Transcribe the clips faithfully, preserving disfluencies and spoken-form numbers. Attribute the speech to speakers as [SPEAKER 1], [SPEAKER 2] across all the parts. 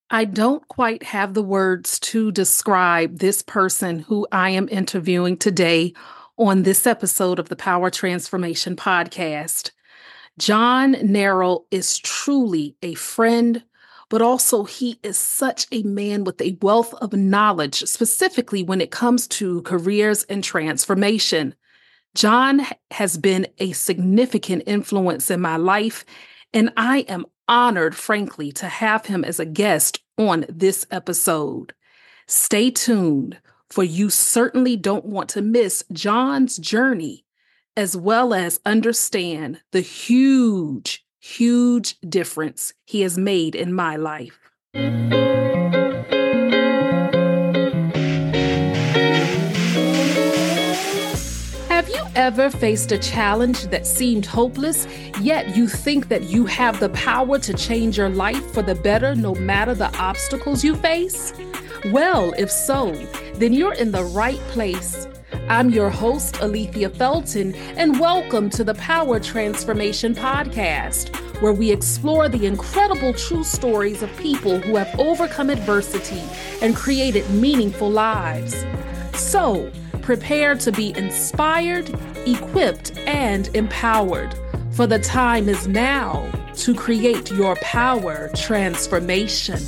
[SPEAKER 1] I don't quite have the words to describe this person who I am interviewing today on this episode of the Power Transformation Podcast. John Neral is truly a friend, but also he is such a man with a wealth of knowledge, specifically when it comes to careers and transformation. John has been a significant influence in my life, and I am honored, frankly, to have him as a guest on this episode. Stay tuned, for you certainly don't want to miss John's journey, as well as understand the huge, huge difference he has made in my life. Have you ever faced a challenge that seemed hopeless, yet you think that you have the power to change your life for the better no matter the obstacles you face? Well, if so, then you're in the right place. I'm your host, Alethea Felton, and welcome to the Power Transformation Podcast, where we explore the incredible true stories of people who have overcome adversity and created meaningful lives. So, prepare to be inspired, equipped, and empowered, for the time is now to create your power transformation.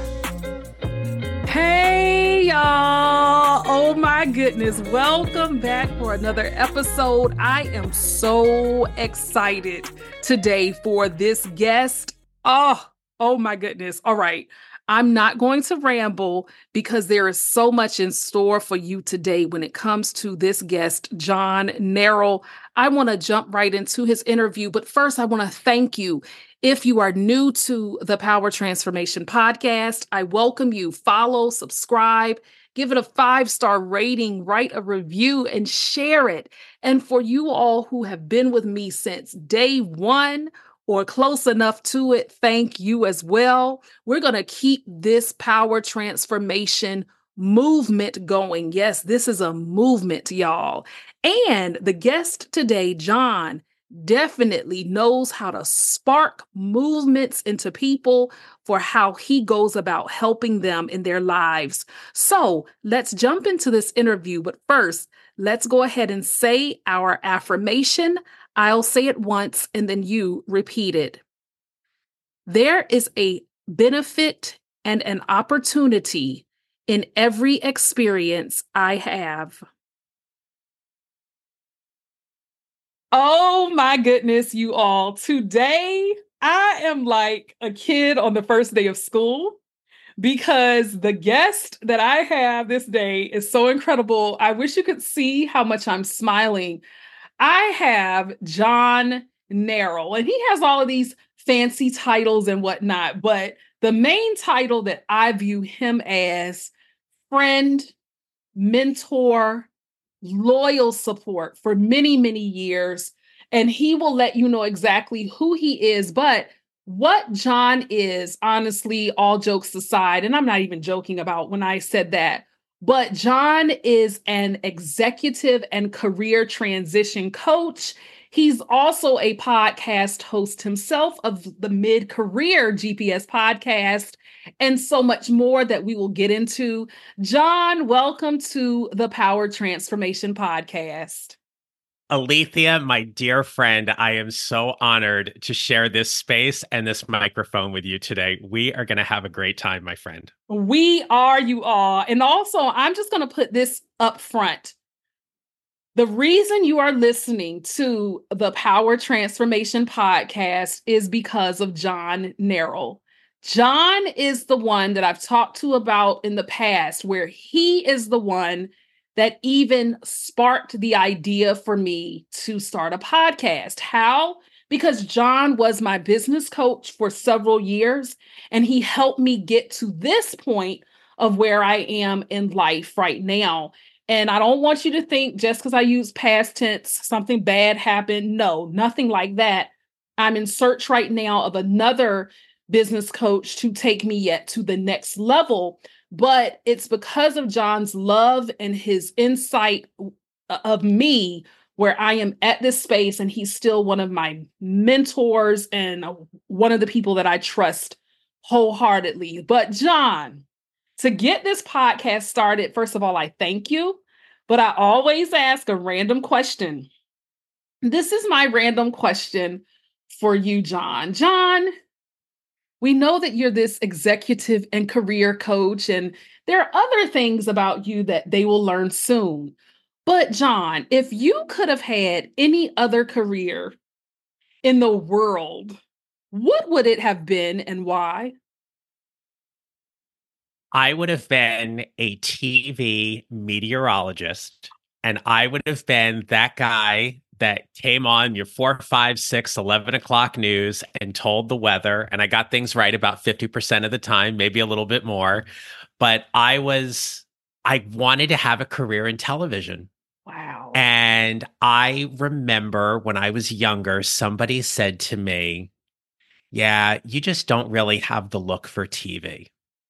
[SPEAKER 1] Hey, y'all. Oh, my goodness. Welcome back for another episode. I am so excited today for this guest. Oh, oh, my goodness. All right. I'm not going to ramble because there is so much in store for you today when it comes to this guest, John Neral. I want to jump right into his interview, but first I want to thank you. If you are new to the Power Transformation Podcast, I welcome you. Follow, subscribe, give it a five-star rating, write a review, and share it. And for you all who have been with me since day one, or close enough to it, thank you as well. We're going to keep this power transformation movement going. Yes, this is a movement, y'all. And the guest today, John, definitely knows how to spark movements into people for how he goes about helping them in their lives. So let's jump into this interview. But first, let's go ahead and say our affirmation. I'll say it once and then you repeat it. There is a benefit and an opportunity in every experience I have. Oh my goodness, you all. Today, I am like a kid on the first day of school because the guest that I have this day is so incredible. I wish you could see how much I'm smiling. I have John Neral, and he has all of these fancy titles and whatnot, but the main title that I view him as friend, mentor, loyal support for many, many years. And he will let you know exactly who he is. But what John is, honestly, all jokes aside, and I'm not even joking about when I said that, but John is an executive and career transition coach. He's also a podcast host himself of the Mid-Career G P S podcast, and so much more that we will get into. John, welcome to the Power Transformation Podcast.
[SPEAKER 2] Alethea, my dear friend, I am so honored to share this space and this microphone with you today. We are going to have a great time, my friend.
[SPEAKER 1] We are, you all. And also, I'm just going to put this up front. The reason you are listening to the Power Transformation Podcast is because of John Neral. John is the one that I've talked to about in the past, where he is the one that even sparked the idea for me to start a podcast. How? Because John was my business coach for several years, and he helped me get to this point of where I am in life right now. And I don't want you to think just because I use past tense, something bad happened. No, nothing like that. I'm in search right now of another business coach to take me yet to the next level. But it's because of John's love and his insight of me where I am at this space, and he's still one of my mentors and one of the people that I trust wholeheartedly. But John, to get this podcast started, first of all, I thank you, but I always ask a random question. This is my random question for you, John. John, we know that you're this executive and career coach, and there are other things about you that they will learn soon. But, John, if you could have had any other career in the world, what would it have been and why?
[SPEAKER 2] I would have been a T V meteorologist, and I would have been that guy that came on your four, five, six, eleven o'clock news and told the weather. And I got things right about fifty percent of the time, maybe a little bit more. But I was, I wanted to have a career in television.
[SPEAKER 1] Wow.
[SPEAKER 2] And I remember when I was younger, somebody said to me, yeah, you just don't really have the look for T V.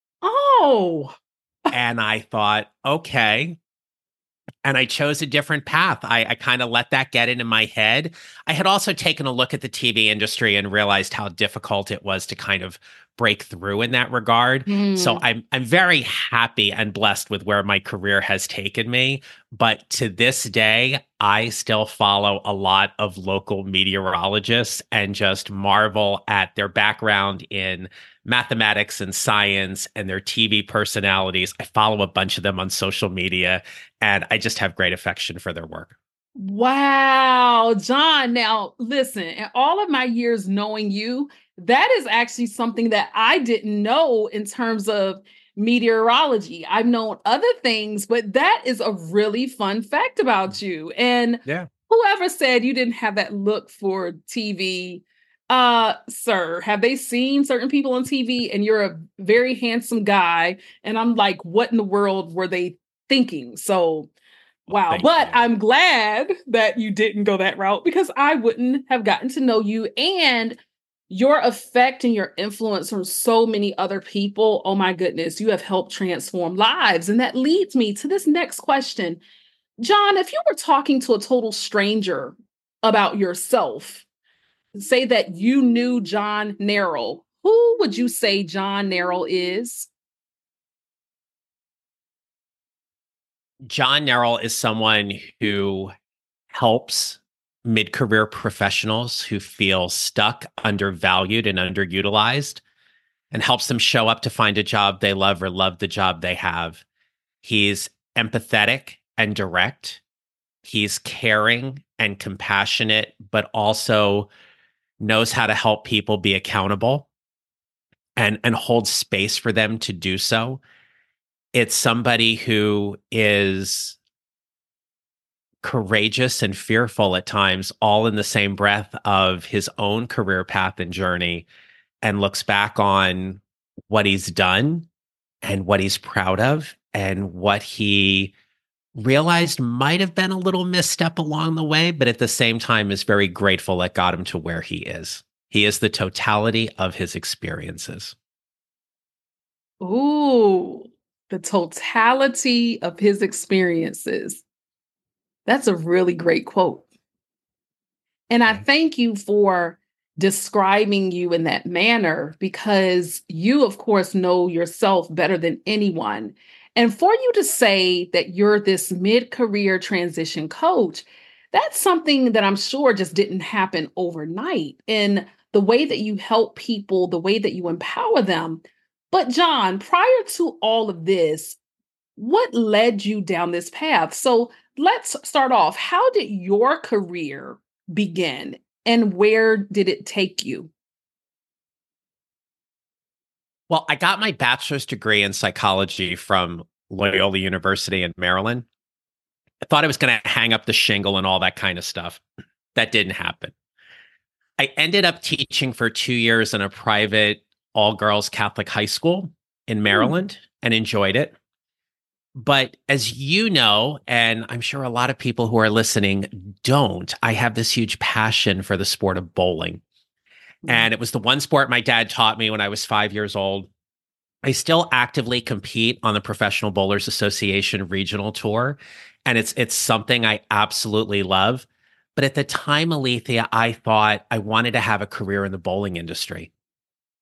[SPEAKER 1] Oh,
[SPEAKER 2] And I thought, okay. And I chose a different path. I, I kind of let that get into my head. I had also taken a look at the T V industry and realized how difficult it was to kind of break through in that regard. So
[SPEAKER 1] mm,
[SPEAKER 2] I'm I'm very happy and blessed with where my career has taken me. But to this day, I still follow a lot of local meteorologists and just marvel at their background in mathematics and science and their T V personalities. I follow a bunch of them on social media, and I just have great affection for their work.
[SPEAKER 1] wow, John. Now, listen, in all of my years knowing you, that is actually something that I didn't know in terms of meteorology. I've known other things, but that is a really fun fact about you. And
[SPEAKER 2] Yeah.
[SPEAKER 1] whoever said you didn't have that look for T V, uh, sir, have they seen certain people on T V and you're a very handsome guy? And I'm like, what in the world were they thinking? So,
[SPEAKER 2] Well,
[SPEAKER 1] wow.
[SPEAKER 2] thank
[SPEAKER 1] But
[SPEAKER 2] you.
[SPEAKER 1] I'm glad that you didn't go that route because I wouldn't have gotten to know you and your effect and your influence from so many other people. Oh my goodness, you have helped transform lives. And that leads me to this next question. John, if you were talking to a total stranger about yourself, say that you knew John Narrell, who would you say John Narrell is?
[SPEAKER 2] John Narrell is someone who helps mid-career professionals who feel stuck, undervalued, and underutilized, and helps them show up to find a job they love or love the job they have. He's empathetic and direct. He's caring and compassionate, but also knows how to help people be accountable and, and hold space for them to do so. It's somebody who is courageous and fearful at times, all in the same breath of his own career path and journey, and looks back on what he's done and what he's proud of and what he realized might have been a little misstep along the way, but at the same time is very grateful that got him to where he is. He is the totality of his experiences.
[SPEAKER 1] Ooh, the totality of his experiences. That's a really great quote. And I
[SPEAKER 2] Yeah.
[SPEAKER 1] thank you for describing you in that manner because you, of course, know yourself better than anyone. And for you to say that you're this mid career transition coach, that's something that I'm sure just didn't happen overnight in the way that you help people, the way that you empower them. But, John, prior to all of this, what led you down this path? So let's start off. How did your career begin and where did it take you?
[SPEAKER 2] Well, I got my bachelor's degree in psychology from Loyola University in Maryland. I thought I was going to hang up the shingle and all that kind of stuff. That didn't happen. I ended up teaching for two years in a private all girls Catholic high school in
[SPEAKER 1] Hmm.
[SPEAKER 2] Maryland and enjoyed it. But as you know, and I'm sure a lot of people who are listening don't, I have this huge passion for the sport of bowling. And it was the one sport my dad taught me when I was five years old. I still actively compete on the Professional Bowlers Association regional tour, and it's it's something I absolutely love. But at the time, Alethea, I thought I wanted to have a career in the bowling industry.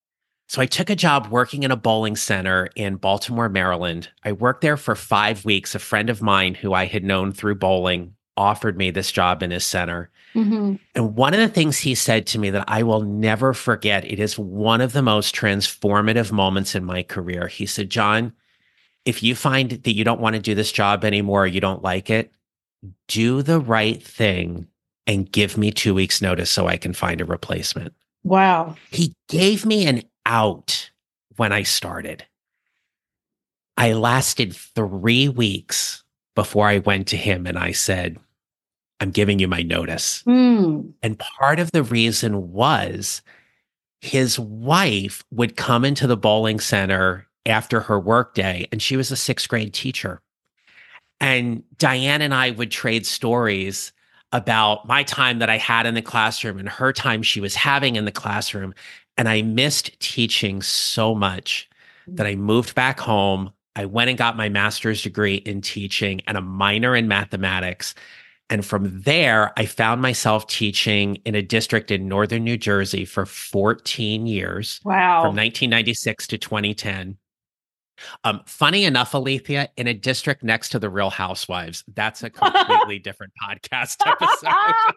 [SPEAKER 2] So I took a job working in a bowling center in Baltimore, Maryland. I worked there for five weeks. A friend of mine who I had known through bowling offered me this job in his center.
[SPEAKER 1] Mm-hmm.
[SPEAKER 2] And one of the things he said to me that I will never forget, it is one of the most transformative moments in my career. He said, John, if you find that you don't want to do this job anymore, or you don't like it, do the right thing and give me two weeks notice so I can find a replacement.
[SPEAKER 1] Wow.
[SPEAKER 2] He gave me an out when I started. I lasted three weeks before I went to him and I said, I'm giving you my notice.
[SPEAKER 1] Mm.
[SPEAKER 2] And part of the reason was his wife would come into the bowling center after her workday, and she was a sixth grade teacher. And Diane and I would trade stories about my time that I had in the classroom and her time she was having in the classroom. And I missed teaching so much that I moved back home. I went and got my master's degree in teaching and a minor in mathematics. And from there, I found myself teaching in a district in northern New Jersey for fourteen years.
[SPEAKER 1] Wow.
[SPEAKER 2] From nineteen ninety-six to twenty ten. Um, funny enough, Alethea, in a district next to the Real Housewives. That's a completely different podcast episode.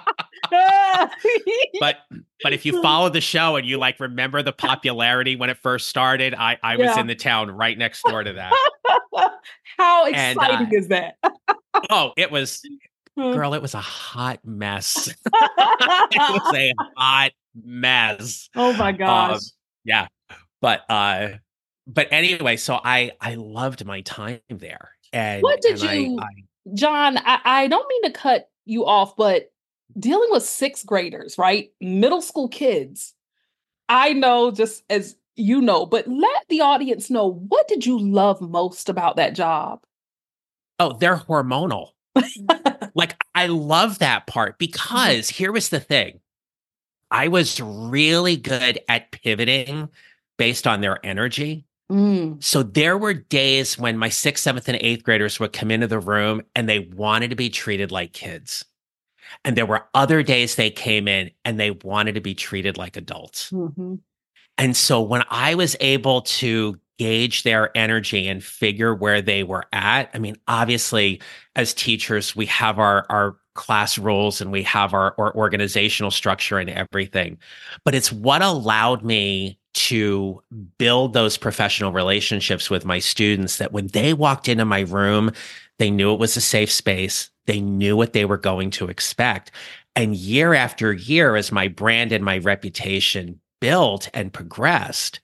[SPEAKER 2] but but if you follow the show and you like remember the popularity when it first started, I, I was
[SPEAKER 1] Yeah.
[SPEAKER 2] in the town right next door to that.
[SPEAKER 1] How
[SPEAKER 2] And,
[SPEAKER 1] exciting
[SPEAKER 2] uh,
[SPEAKER 1] is that?
[SPEAKER 2] Oh, it was, girl, it was a hot mess. It was a hot mess.
[SPEAKER 1] Oh my gosh.
[SPEAKER 2] Um, yeah. But uh but anyway, so I I loved my time there. And
[SPEAKER 1] What did
[SPEAKER 2] and
[SPEAKER 1] you,
[SPEAKER 2] I, I
[SPEAKER 1] John, I, I don't mean to cut you off, but dealing with sixth graders, right? Middle school kids. I know, just as you know, but let the audience know, what did you love most about that job?
[SPEAKER 2] oh, they're hormonal. Like, I love that part because here was the thing. I was really good at pivoting based on their energy.
[SPEAKER 1] Mm.
[SPEAKER 2] So there were days when my sixth, seventh, and eighth graders would come into the room and they wanted to be treated like kids. And there were other days they came in and they wanted to be treated like adults.
[SPEAKER 1] Mm-hmm.
[SPEAKER 2] And so when I was able to gauge their energy and figure where they were at, I mean, obviously, as teachers, we have our, our class rules and we have our, our organizational structure and everything. But it's what allowed me to build those professional relationships with my students that when they walked into my room, they knew it was a safe space. They knew what they were going to expect. And year after year, as my brand and my reputation built and progressed,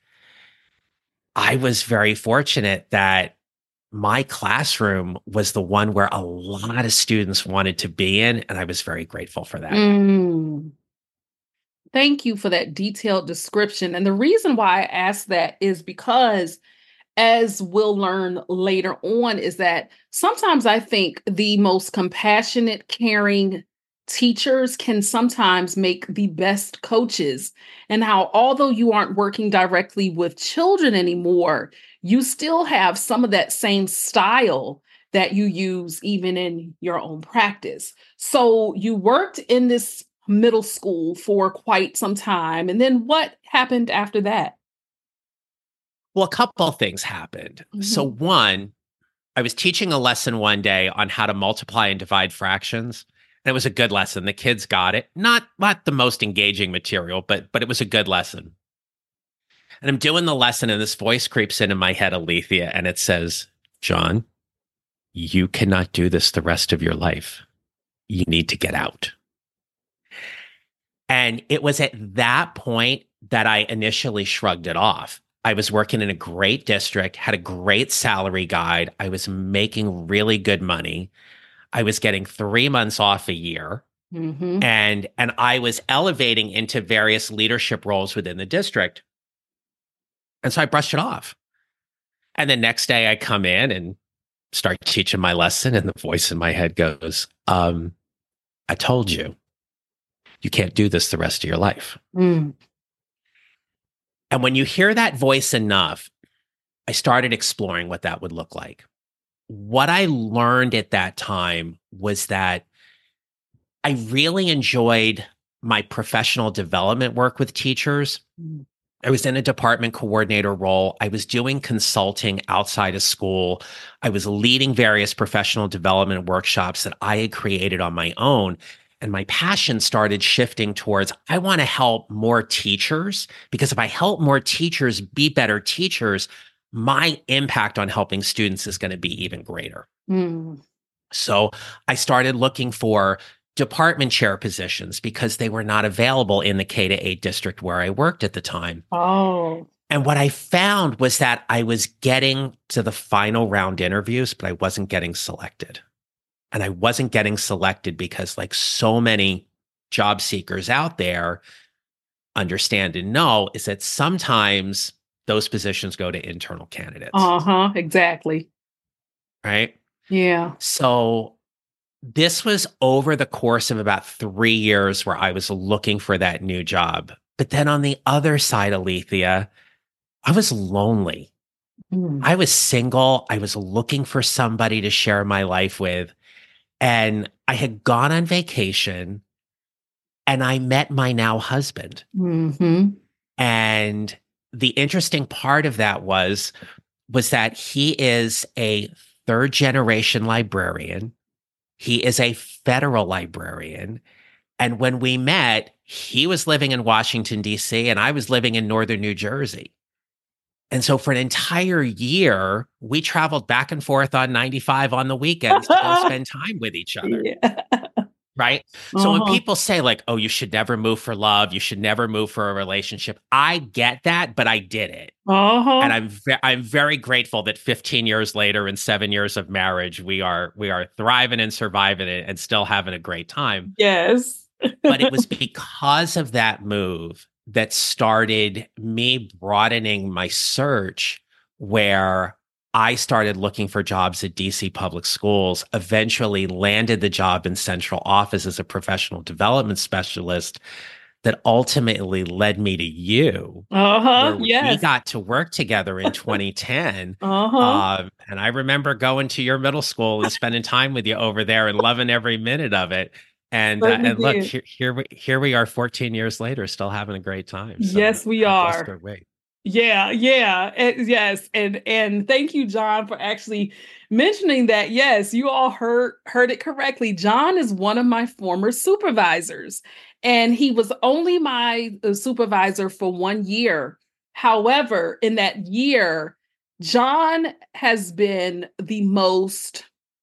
[SPEAKER 2] I was very fortunate that my classroom was the one where a lot of students wanted to be in, and I was very grateful for that.
[SPEAKER 1] Mm. Thank you for that detailed description. And the reason why I asked that is because, as we'll learn later on, is that sometimes I think the most compassionate, caring teachers can sometimes make the best coaches, and how although you aren't working directly with children anymore, you still have some of that same style that you use even in your own practice. So you worked in this middle school for quite some time. And then what happened after that?
[SPEAKER 2] Well, a couple of things happened.
[SPEAKER 1] Mm-hmm.
[SPEAKER 2] So one, I was teaching a lesson one day on how to multiply and divide fractions. And it was a good lesson. The kids got it. Not, not the most engaging material, but, but it was a good lesson. And I'm doing the lesson and this voice creeps into my head, Alethea, and it says, John, you cannot do this the rest of your life. You need to get out. And it was at that point that I initially shrugged it off. I was working in a great district, had a great salary guide. I was making really good money. I was getting three months off a year. Mm-hmm. And, and I was elevating into various leadership roles within the district. And so I brushed it off. And the next day I come in and start teaching my lesson, and the voice in my head goes, um, I told you, you can't do this the rest of your life. Mm. And when you hear that voice enough, I started exploring what that would look like. What I learned at that time was that I really enjoyed my professional development work with teachers, mm. I was in a department coordinator role. I was doing consulting outside of school. I was leading various professional development workshops that I had created on my own. And my passion started shifting towards, I want to help more teachers, because if I help more teachers be better teachers, my impact on helping students is going to be even greater.
[SPEAKER 1] Mm.
[SPEAKER 2] So I started looking for department chair positions because they were not available in the K to eight district where I worked at the time.
[SPEAKER 1] Oh.
[SPEAKER 2] And what I found was that I was getting to the final round interviews, but I wasn't getting selected. And I wasn't getting selected because, like so many job seekers out there understand and know, is that sometimes those positions go to internal candidates.
[SPEAKER 1] Uh-huh, exactly.
[SPEAKER 2] Right?
[SPEAKER 1] Yeah.
[SPEAKER 2] So this was over the course of about three years where I was looking for that new job. But then on the other side, Alethea, I was lonely.
[SPEAKER 1] Mm.
[SPEAKER 2] I was single. I was looking for somebody to share my life with. And I had gone on vacation and I met my now husband.
[SPEAKER 1] Mm-hmm.
[SPEAKER 2] And the interesting part of that was, was that he is a third generation librarian. He is a federal librarian. And when we met, he was living in Washington, D C, and I was living in northern New Jersey. And so for an entire year, we traveled back and forth on ninety-five on the weekends to go spend time with each other.
[SPEAKER 1] Yeah.
[SPEAKER 2] Right?
[SPEAKER 1] Uh-huh.
[SPEAKER 2] So when people say like, oh, you should never move for love, you should never move for a relationship, I get that, but I did it.
[SPEAKER 1] Uh-huh.
[SPEAKER 2] And I'm ve- I'm very grateful that fifteen years later and seven years of marriage, we are we are thriving and surviving it and still having a great time.
[SPEAKER 1] Yes.
[SPEAKER 2] But it was because of that move that started me broadening my search, where I started looking for jobs at D C public schools, eventually landed the job in central office as a professional development specialist that ultimately led me to you.
[SPEAKER 1] Uh-huh.
[SPEAKER 2] Where
[SPEAKER 1] Yes.
[SPEAKER 2] we got to work together in twenty ten.
[SPEAKER 1] Uh-huh.
[SPEAKER 2] Um, and I remember going to your middle school and spending time with you over there and loving every minute of it. And uh, and look, here, here we here we are fourteen years later, still having a great time. So
[SPEAKER 1] yes, we are. Yeah, yeah, it, yes, and and thank you, John, for actually mentioning that. Yes, you all heard heard it correctly. John is one of my former supervisors, and he was only my uh, supervisor for one year. However, in that year, John has been the most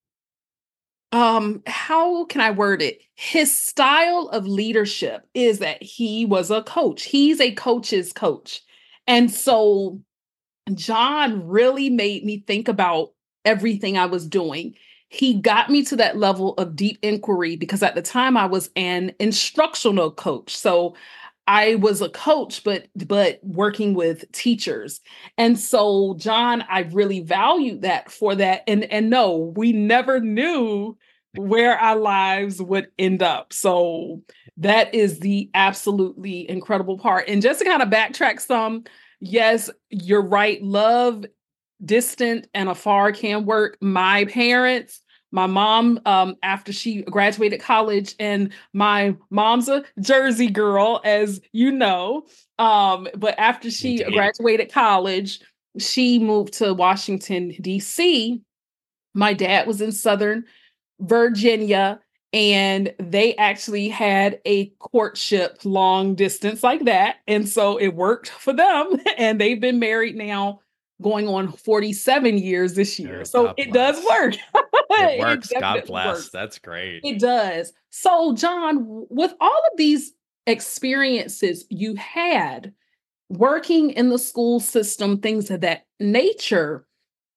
[SPEAKER 1] um how can I word it? His style of leadership is that he was a coach. He's a coach's coach. And so John really made me think about everything I was doing. He got me to that level of deep inquiry because at the time I was an instructional coach. So I was a coach, but but working with teachers. And so, John, I really valued that for that. And, and no, we never knew where our lives would end up. So that is the absolutely incredible part. And just to kind of backtrack some, yes, you're right. Love, distant and afar can work. My parents, my mom, um, after she graduated college, and my mom's a Jersey girl, as you know. Um, but after she
[SPEAKER 2] Indeed.
[SPEAKER 1] graduated college, she moved to Washington, D C. My dad was in Southern Virginia, and they actually had a courtship long distance like that. And so it worked for them. And they've been married now going on forty-seven years this year.
[SPEAKER 2] Oh,
[SPEAKER 1] so
[SPEAKER 2] God
[SPEAKER 1] it
[SPEAKER 2] bless.
[SPEAKER 1] does work.
[SPEAKER 2] It works.
[SPEAKER 1] It
[SPEAKER 2] God
[SPEAKER 1] definitely
[SPEAKER 2] bless.
[SPEAKER 1] works.
[SPEAKER 2] That's great.
[SPEAKER 1] It does. So, John, with all of these experiences you had working in the school system, things of that nature,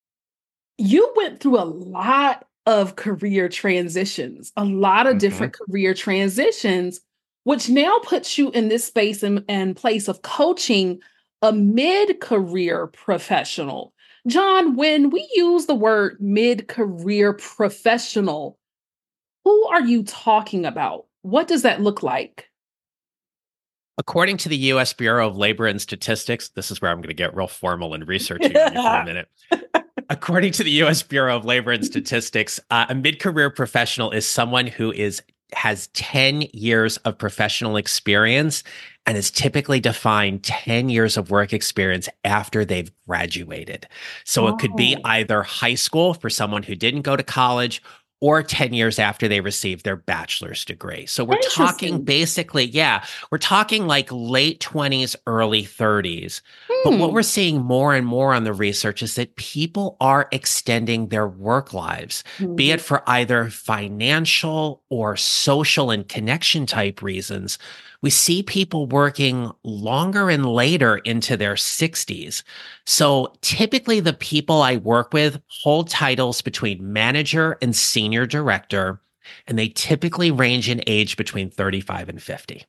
[SPEAKER 1] you went through a lot of career transitions, a lot of
[SPEAKER 2] Mhm.
[SPEAKER 1] different career transitions, which now puts you in this space and, and place of coaching a mid-career professional. John, when we use the word mid-career professional, who are you talking about? What does that look like?
[SPEAKER 2] According to the U S Bureau of Labor and Statistics, this is where I'm going to get real formal and researchy on you for a minute. According to the U S Bureau of Labor and Statistics, uh, a mid-career professional is someone who is has ten years of professional experience and is typically defined ten years of work experience after they've graduated. So it could be
[SPEAKER 1] Oh,
[SPEAKER 2] either high school for someone who didn't go to college or ten years after they received their bachelor's degree. So we're talking
[SPEAKER 1] interesting.
[SPEAKER 2] basically, yeah, we're talking like late twenties, early thirties. But what we're
[SPEAKER 1] Hmm.
[SPEAKER 2] seeing more and more on the research is that people are extending their work lives, be
[SPEAKER 1] Mhm.
[SPEAKER 2] it for either financial or social and connection type reasons. We see people working longer and later into their sixties. So typically, the people I work with hold titles between manager and senior director, and they typically range in age between thirty-five and fifty.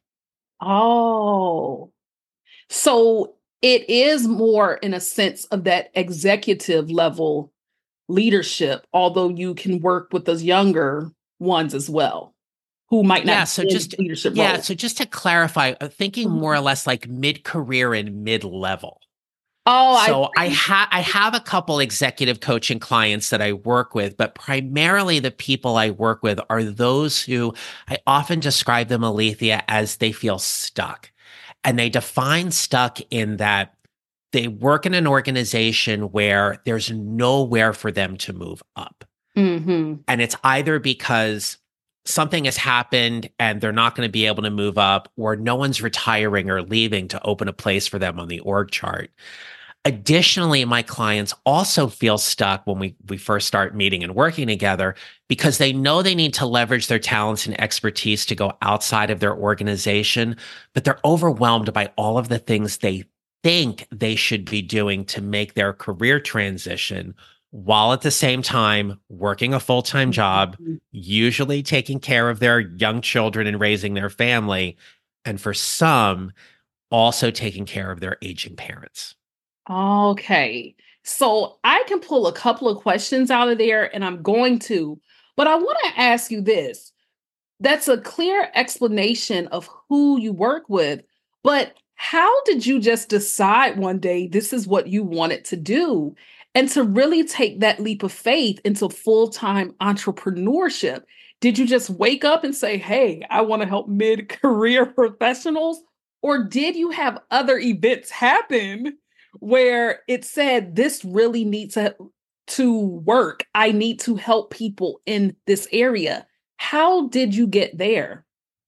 [SPEAKER 1] Oh, so it is more in a sense of that executive level leadership, although you can work with those younger ones as well who might not
[SPEAKER 2] Yeah,
[SPEAKER 1] be
[SPEAKER 2] so
[SPEAKER 1] in
[SPEAKER 2] just
[SPEAKER 1] leadership
[SPEAKER 2] yeah,
[SPEAKER 1] roles.
[SPEAKER 2] so just to clarify, uh, thinking more or
[SPEAKER 1] Mhm.
[SPEAKER 2] less like mid-career and mid-level.
[SPEAKER 1] Oh, I
[SPEAKER 2] So I
[SPEAKER 1] see.
[SPEAKER 2] have I have a couple executive coaching clients that I work with, but primarily the people I work with are those who I often describe them, Alethea, as they feel stuck. And they define stuck in that they work in an organization where there's nowhere for them to move up.
[SPEAKER 1] Mhm.
[SPEAKER 2] And it's either because something has happened and they're not going to be able to move up, or no one's retiring or leaving to open a place for them on the org chart. Additionally, my clients also feel stuck when we, we first start meeting and working together because they know they need to leverage their talents and expertise to go outside of their organization, but they're overwhelmed by all of the things they think they should be doing to make their career transition while at the same time working a full-time job,
[SPEAKER 1] Mhm.
[SPEAKER 2] usually taking care of their young children and raising their family, and for some, also taking care of their aging parents.
[SPEAKER 1] Okay. So I can pull a couple of questions out of there, and I'm going to, but I want to ask you this. That's a clear explanation of who you work with, but how did you just decide one day this is what you wanted to do and to really take that leap of faith into full-time entrepreneurship? Did you just wake up and say, "Hey, I want to help mid-career professionals?" Or did you have other events happen where it said this really needs to to work? I need to help people in this area. How did you get there?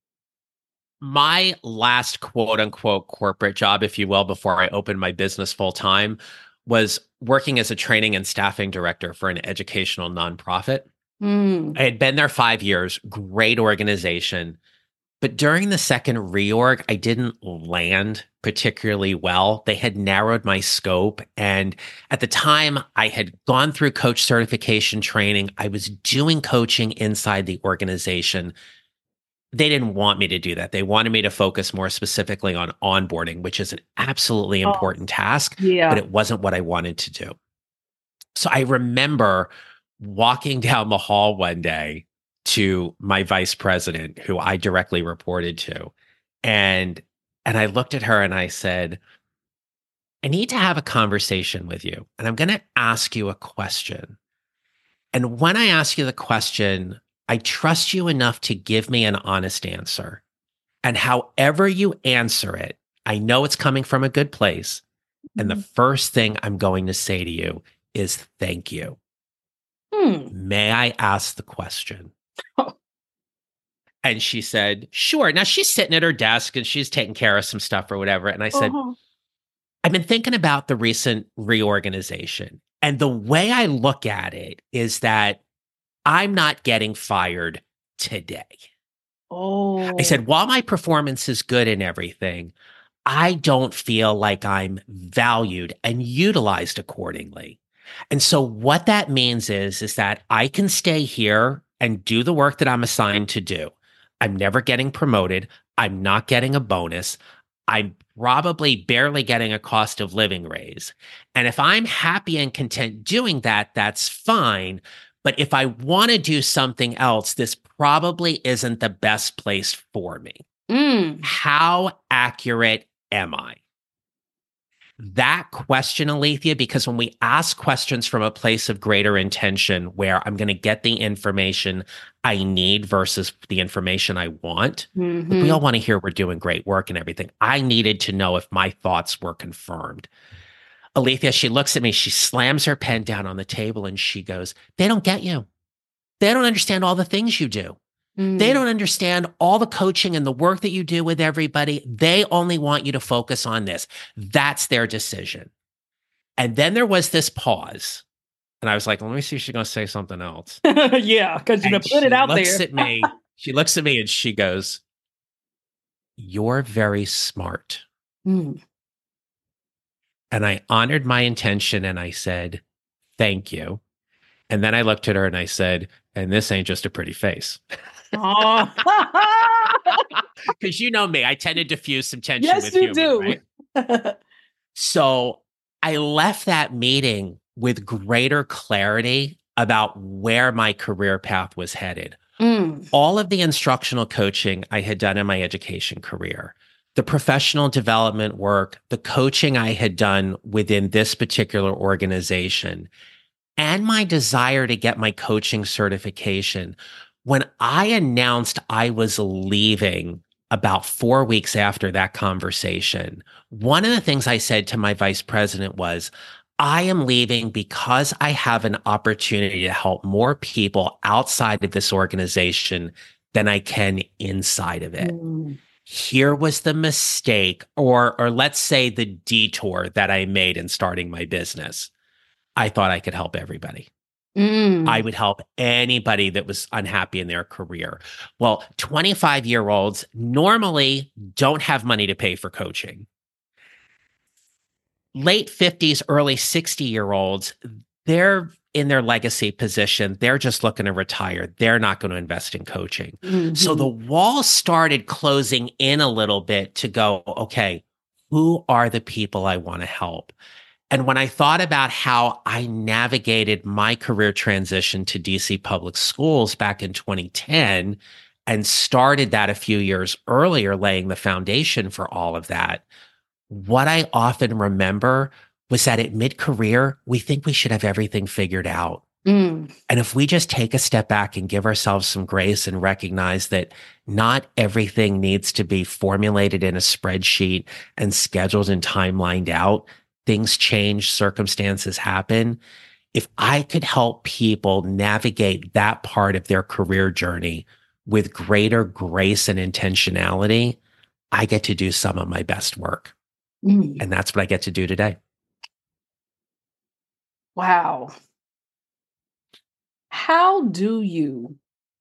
[SPEAKER 2] My last quote unquote corporate job, if you will, before I opened my business full time was working as a training and staffing director for an educational nonprofit.
[SPEAKER 1] Mm.
[SPEAKER 2] I had been there five years, great organization. But during the second reorg, I didn't land particularly well. They had narrowed my scope. And at the time, I had gone through coach certification training. I was doing coaching inside the organization. They didn't want me to do that. They wanted me to focus more specifically on onboarding, which is an absolutely
[SPEAKER 1] Oh,
[SPEAKER 2] important task, but
[SPEAKER 1] yeah.
[SPEAKER 2] it wasn't what I wanted to do. So I remember walking down the hall one day to my vice president, who I directly reported to. And and I looked at her and I said, I need to have a conversation with you. And I'm going to ask you a question. And when I ask you the question, I trust you enough to give me an honest answer. And however you answer it, I know it's coming from a good place. And the
[SPEAKER 1] Mhm.
[SPEAKER 2] first thing I'm going to say to you is thank you.
[SPEAKER 1] Hmm.
[SPEAKER 2] May I ask the question? And she said, sure. Now she's sitting at her desk and she's taking care of some stuff or whatever. And I said,
[SPEAKER 1] Uh-huh.
[SPEAKER 2] I've been thinking about the recent reorganization. And the way I look at it is that I'm not getting fired today. I
[SPEAKER 1] Oh.
[SPEAKER 2] said, while my performance is good and everything, I don't feel like I'm valued and utilized accordingly. And so what that means is, is that I can stay here and do the work that I'm assigned to do. I'm never getting promoted. I'm not getting a bonus. I'm probably barely getting a cost of living raise. And if I'm happy and content doing that, that's fine. But if I want to do something else, this probably isn't the best place for me.
[SPEAKER 1] Mm.
[SPEAKER 2] How accurate am I? that question, Alethea, because when we ask questions from a place of greater intention, where I'm going to get the information I need versus the information I want,
[SPEAKER 1] Mm-hmm.
[SPEAKER 2] like we all want to hear we're doing great work and everything. I needed to know if my thoughts were confirmed. Alethea, she looks at me, she slams her pen down on the table and she goes, they don't get you. They don't understand all the things you do.
[SPEAKER 1] Mm.
[SPEAKER 2] They don't understand all the coaching and the work that you do with everybody. They only want you to focus on this. That's their decision. And then there was this pause. And I was like, let me see if she's going to say something else.
[SPEAKER 1] Yeah, because you put it out there.
[SPEAKER 2] She looks at me. She looks at me and she goes, you're very smart.
[SPEAKER 1] Mm.
[SPEAKER 2] And I honored my intention and I said, thank you. And then I looked at her and I said, and this ain't just a pretty face.
[SPEAKER 1] Oh.
[SPEAKER 2] Because you know me, I tend to diffuse some tension
[SPEAKER 1] yes,
[SPEAKER 2] with
[SPEAKER 1] you
[SPEAKER 2] humor,
[SPEAKER 1] do.
[SPEAKER 2] right? So I left that meeting with greater clarity about where my career path was headed.
[SPEAKER 1] Mm.
[SPEAKER 2] All of the instructional coaching I had done in my education career, the professional development work, the coaching I had done within this particular organization, and my desire to get my coaching certification. When I announced I was leaving about four weeks after that conversation, one of the things I said to my vice president was, I am leaving because I have an opportunity to help more people outside of this organization than I can inside of it.
[SPEAKER 1] Mm.
[SPEAKER 2] Here was the mistake, or, or let's say the detour that I made in starting my business. I thought I could help everybody.
[SPEAKER 1] Mm.
[SPEAKER 2] I would help anybody that was unhappy in their career. Well, twenty-five-year-olds normally don't have money to pay for coaching. Late fifties, early sixty-year-olds, they're in their legacy position. They're just looking to retire. They're not going to invest in coaching. Mm-hmm. So the wall started closing in a little bit to go, okay, who are the people I want to help? And when I thought about how I navigated my career transition to D C Public Schools back in twenty ten and started that a few years earlier, laying the foundation for all of that, what I often remember was that at mid-career, we think we should have everything figured out.
[SPEAKER 1] Mm.
[SPEAKER 2] And if we just take a step back and give ourselves some grace and recognize that not everything needs to be formulated in a spreadsheet and scheduled and timelined out, things change, circumstances happen. If I could help people navigate that part of their career journey with greater grace and intentionality, I get to do some of my best work.
[SPEAKER 1] Mm.
[SPEAKER 2] And that's what I get to do today.
[SPEAKER 1] Wow. How do you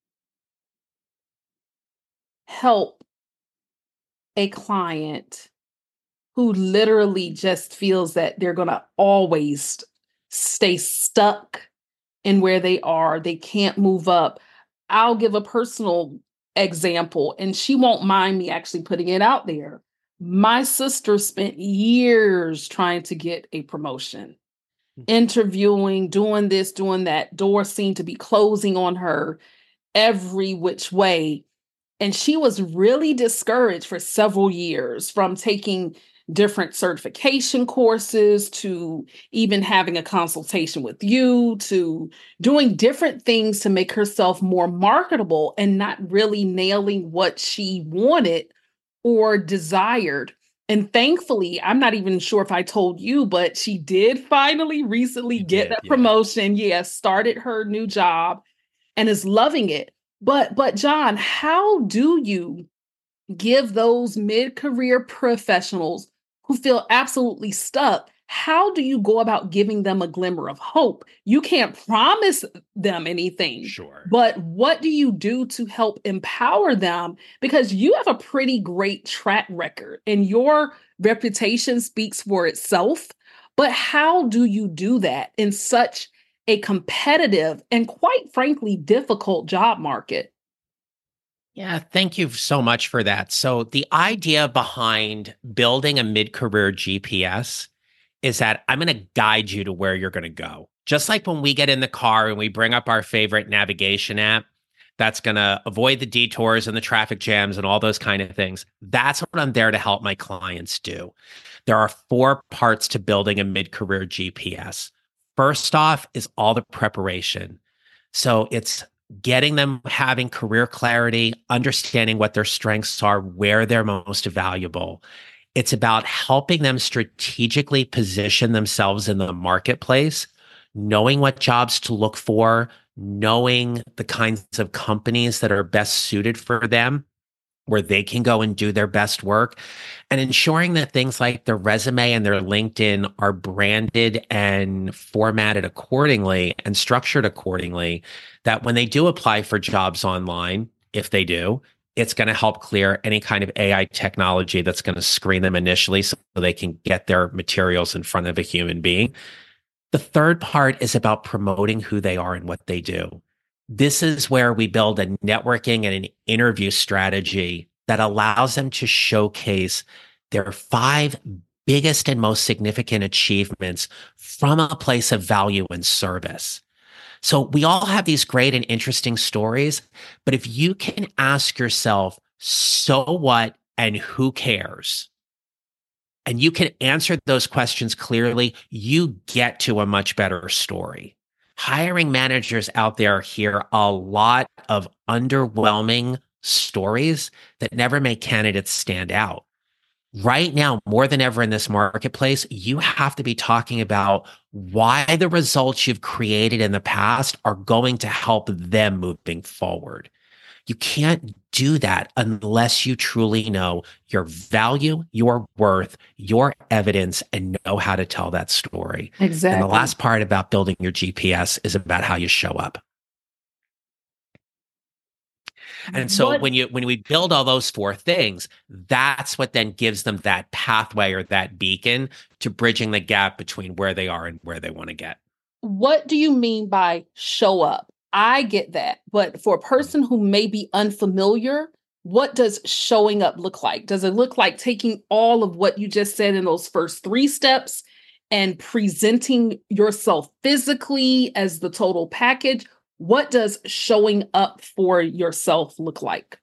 [SPEAKER 1] help a client who literally just feels that they're going to always stay stuck in where they are? They can't move up. I'll give a personal example, and she won't mind me actually putting it out there. My sister spent years trying to get a promotion, interviewing, doing this, doing that. Doors seemed to be closing on her every which way. And she was really discouraged for several years, from taking different certification courses to even having a consultation with you, to doing different things to make herself more marketable and not really nailing what she wanted or desired. And thankfully, I'm not even sure if I told you, but she did finally recently
[SPEAKER 2] You
[SPEAKER 1] get
[SPEAKER 2] did,
[SPEAKER 1] that
[SPEAKER 2] yeah.
[SPEAKER 1] promotion. Yes, started her new job and is loving it. But, but John, how do you give those mid-career professionals who feel absolutely stuck, how do you go about giving them a glimmer of hope? You can't promise them anything.
[SPEAKER 2] Sure.
[SPEAKER 1] But what do you do to help empower them? Because you have a pretty great track record and your reputation speaks for itself. But how do you do that in such a competitive and, quite frankly, difficult job market?
[SPEAKER 2] Yeah, thank you so much for that. So the idea behind building a mid-career G P S is that I'm going to guide you to where you're going to go. Just like when we get in the car and we bring up our favorite navigation app, that's going to avoid the detours and the traffic jams and all those kind of things. That's what I'm there to help my clients do. There are four parts to building a mid-career G P S. First off is all the preparation. So it's getting them having career clarity, understanding what their strengths are, where they're most valuable. It's about helping them strategically position themselves in the marketplace, knowing what jobs to look for, knowing the kinds of companies that are best suited for them, where they can go and do their best work, and ensuring that things like their resume and their LinkedIn are branded and formatted accordingly and structured accordingly, that when they do apply for jobs online, if they do, it's going to help clear any kind of A I technology that's going to screen them initially so they can get their materials in front of a human being. The third part is about promoting who they are and what they do. This is where we build a networking and an interview strategy that allows them to showcase their five biggest and most significant achievements from a place of value and service. So we all have these great and interesting stories, but if you can ask yourself, so what and who cares? And you can answer those questions clearly, you get to a much better story. Hiring managers out there hear a lot of underwhelming stories that never make candidates stand out. Right now, more than ever in this marketplace, you have to be talking about why the results you've created in the past are going to help them moving forward. You can't do that unless you truly know your value, your worth, your evidence, and know how to tell that story.
[SPEAKER 1] Exactly.
[SPEAKER 2] And the last part about building your G P S is about how you show up. And so what? when you when we build all those four things, that's what then gives them that pathway or that beacon to bridging the gap between where they are and where they want to get.
[SPEAKER 1] What do you mean by show up? I get that. But for a person who may be unfamiliar, what does showing up look like? Does it look like taking all of what you just said in those first three steps and presenting yourself physically as the total package? What does showing up for yourself look like?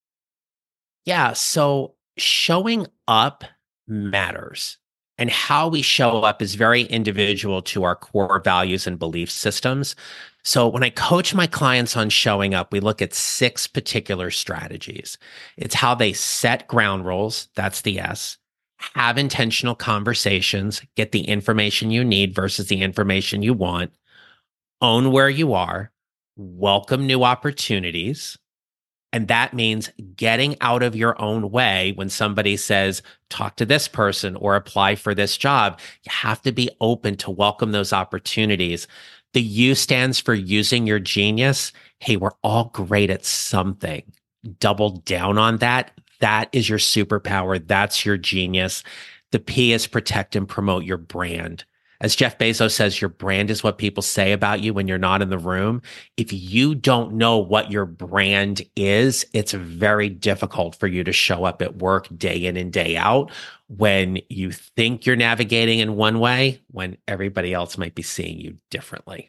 [SPEAKER 2] Yeah, so showing up matters. And how we show up is very individual to our core values and belief systems. So when I coach my clients on showing up, we look at six particular strategies. It's how they set ground rules, that's the S, have intentional conversations, get the information you need versus the information you want, own where you are, welcome new opportunities. And that means getting out of your own way when somebody says, talk to this person or apply for this job. You have to be open to welcome those opportunities. The U stands for using your genius. Hey, we're all great at something. Double down on that. That is your superpower. That's your genius. The P is protect and promote your brand. As Jeff Bezos says, your brand is what people say about you when you're not in the room. If you don't know what your brand is, it's very difficult for you to show up at work day in and day out when you think you're navigating in one way, when everybody else might be seeing you differently.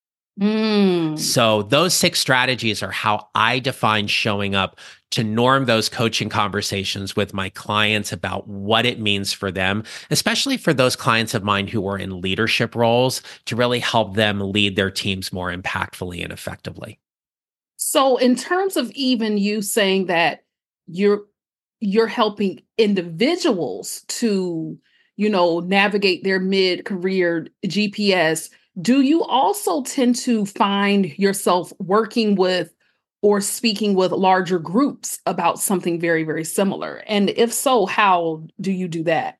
[SPEAKER 1] Mm.
[SPEAKER 2] So those six strategies are how I define showing up to norm those coaching conversations with my clients about what it means for them, especially for those clients of mine who are in leadership roles, to really help them lead their teams more impactfully and effectively.
[SPEAKER 1] So in terms of even you saying that you're you're helping individuals to, you know, navigate their mid-career G P S, do you also tend to find yourself working with or speaking with larger groups about something very, very similar? And if so, how do you do that?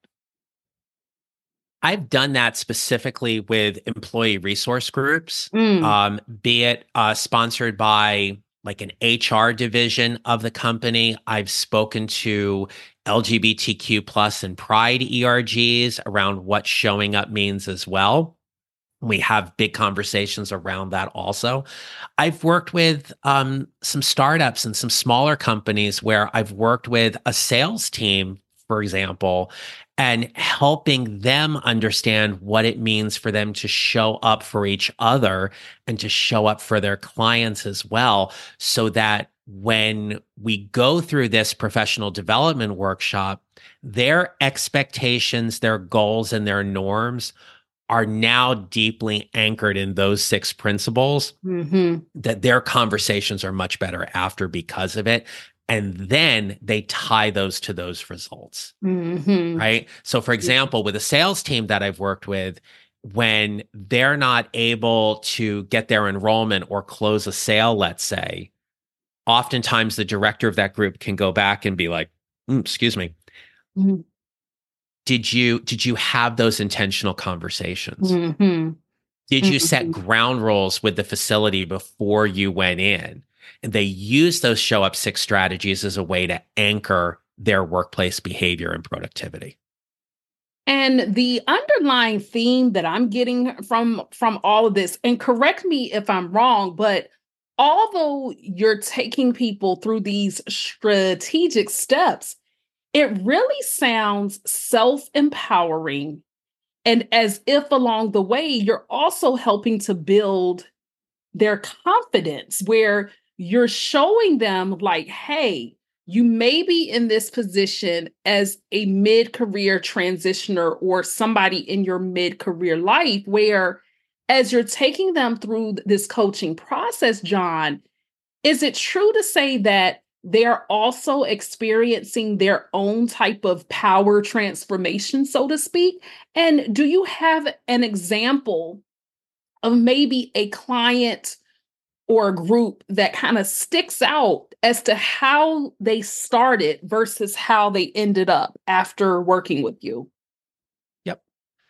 [SPEAKER 2] I've done that specifically with employee resource groups,
[SPEAKER 1] Mm.
[SPEAKER 2] um, be it uh, sponsored by like an H R division of the company. I've spoken to L G B T Q plus and Pride E R Gs around what showing up means as well. We have big conversations around that also. I've worked with um, some startups and some smaller companies where I've worked with a sales team, for example, and helping them understand what it means for them to show up for each other and to show up for their clients as well, so that when we go through this professional development workshop, their expectations, their goals, and their norms are now deeply anchored in those six principles, mm-hmm. that their conversations are much better after because of it. And then they tie those to those results, mm-hmm. right? So for example, with a sales team that I've worked with, when they're not able to get their enrollment or close a sale, let's say, oftentimes the director of that group can go back and be like, mm, excuse me, mm-hmm. Did you did you have those intentional conversations? Mm-hmm. Did you mm-hmm. set ground rules with the facility before you went in? And they use those show up six strategies as a way to anchor their workplace behavior and productivity.
[SPEAKER 1] And the underlying theme that I'm getting from from all of this, and correct me if I'm wrong, but although you're taking people through these strategic steps, it really sounds self-empowering, and as if along the way, you're also helping to build their confidence, where you're showing them like, hey, you may be in this position as a mid-career transitioner or somebody in your mid-career life, where as you're taking them through this coaching process, John, is it true to say that they're also experiencing their own type of power transformation, so to speak? And do you have an example of maybe a client or a group that kind of sticks out as to how they started versus how they ended up after working with you?
[SPEAKER 2] Yep.